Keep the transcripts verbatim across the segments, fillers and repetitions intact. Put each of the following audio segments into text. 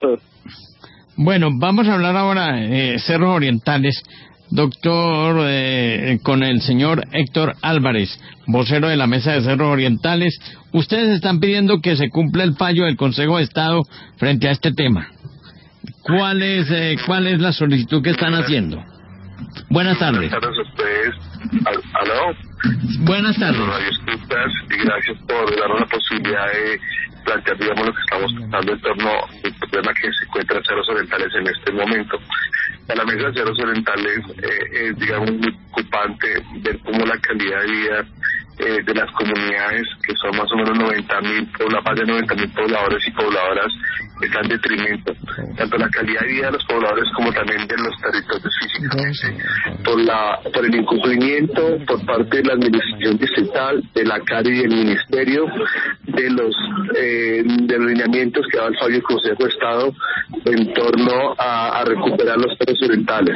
doctor. Bueno, vamos a hablar ahora de eh, Cerros Orientales, doctor, eh, con el señor Héctor Álvarez, vocero de la Mesa de Cerros Orientales. Ustedes están pidiendo que se cumpla el fallo del Consejo de Estado frente a este tema. ¿Cuál es, eh, cuál es la solicitud que están haciendo? Buenas tardes. Buenas tardes a ustedes. ¿Aló? Buenas tardes. Y gracias por darnos la posibilidad de plantear, digamos, lo que estamos tratando en torno al problema que se encuentra en Cerros Orientales en este momento. A la Mesa de Cerros Orientales eh, es, digamos, muy preocupante ver cómo la calidad de vida eh, de las comunidades, que son más o menos noventa mil, más de noventa mil pobladores y pobladoras, está en detrimento. Tanto la calidad de vida de los pobladores como también de los territorios físicamente, por la por el incumplimiento por parte de la administración distrital, de la C A R y del Ministerio, de los eh, de los lineamientos que da el fallo del Consejo de Estado en torno a, a recuperar los Cerros Orientales.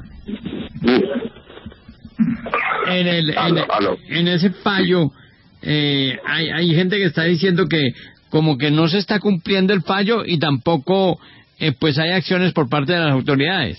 En, el, en, aló, aló. en ese fallo eh, hay, hay gente que está diciendo que como que no se está cumpliendo el fallo y tampoco eh, pues hay acciones por parte de las autoridades.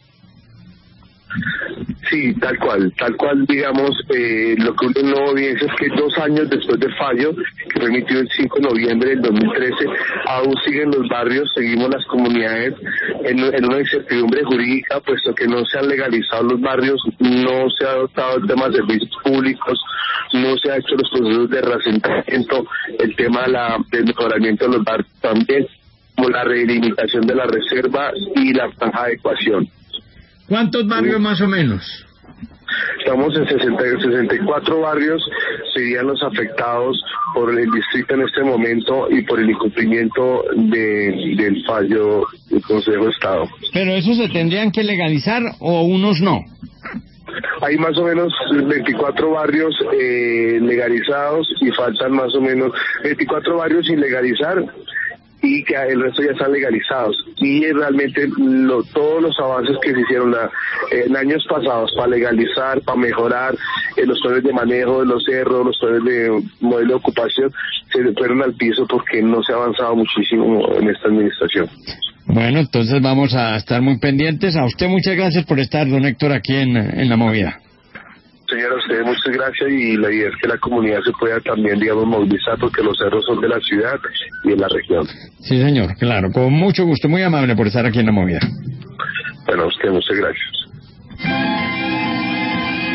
Sí, tal cual, tal cual, digamos, eh, lo que uno no evidencia es que dos años después del fallo, que fue emitido el cinco de noviembre del dos mil trece, aún siguen los barrios, seguimos las comunidades en, en una incertidumbre jurídica, puesto que no se han legalizado los barrios, no se ha adoptado el tema de servicios públicos, no se ha hecho los procesos de reasentamiento, el tema de la, del mejoramiento de los barrios también, como la relimitación de la reserva y la franja de adecuación. ¿Cuántos barrios más o menos? Estamos en sesenta, sesenta y cuatro barrios, serían los afectados por el distrito en este momento y por el incumplimiento de, del fallo del Consejo de Estado. ¿Pero esos se tendrían que legalizar o unos no? Hay más o menos veinticuatro barrios eh, legalizados y faltan más o menos veinticuatro barrios sin legalizar, y que el resto ya están legalizados. Y realmente lo, todos los avances que se hicieron la, eh, en años pasados para legalizar, para mejorar eh, los planes de manejo de los cerros, los planes de modelo de ocupación, se fueron al piso porque no se ha avanzado muchísimo en esta administración. Bueno, entonces vamos a estar muy pendientes. A usted muchas gracias por estar, don Héctor, aquí en, en La Movida. Señora, a ustedes muchas gracias, y la idea es que la comunidad se pueda también, digamos, movilizar, porque los cerros son de la ciudad y de la región. Sí, señor, claro, con mucho gusto, muy amable por estar aquí en La Movida. Bueno, a usted muchas gracias.